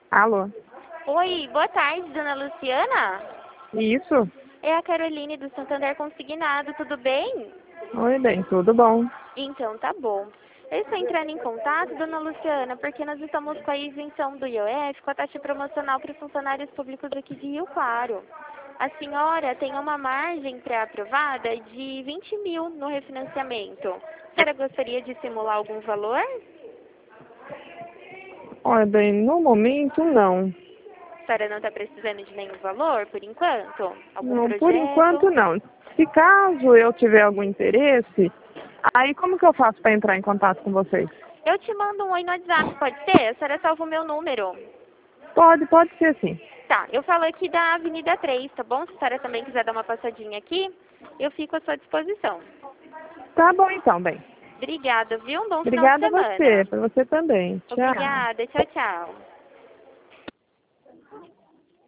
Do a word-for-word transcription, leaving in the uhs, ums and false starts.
Alô? Oi, boa tarde, dona Luciana. Isso? É a Caroline do Santander Consignado, tudo bem? Oi, bem, tudo bom? Então, tá bom. Eu estou entrando em contato, dona Luciana, porque nós estamos com a isenção do I O F, com a taxa promocional para os funcionários públicos aqui de Rio Claro. A senhora tem uma margem pré-aprovada de vinte mil no refinanciamento. A senhora gostaria de simular algum valor? Olha, bem, no momento não. A senhora não está precisando de nenhum valor, por enquanto? Algum Não, por projeto? enquanto não. Se caso eu tiver algum interesse, aí como que eu faço para entrar em contato com vocês? Eu te mando um oi no WhatsApp, pode ser? A senhora salva o meu número. Pode, pode ser sim. Tá, eu falo aqui da Avenida três, tá bom? Se a senhora também quiser dar uma passadinha aqui, eu fico à sua disposição. Tá bom então, bem. Obrigada, viu? Um bom final de Obrigada a você, semana. para você também. Tchau. Obrigada, tchau, tchau.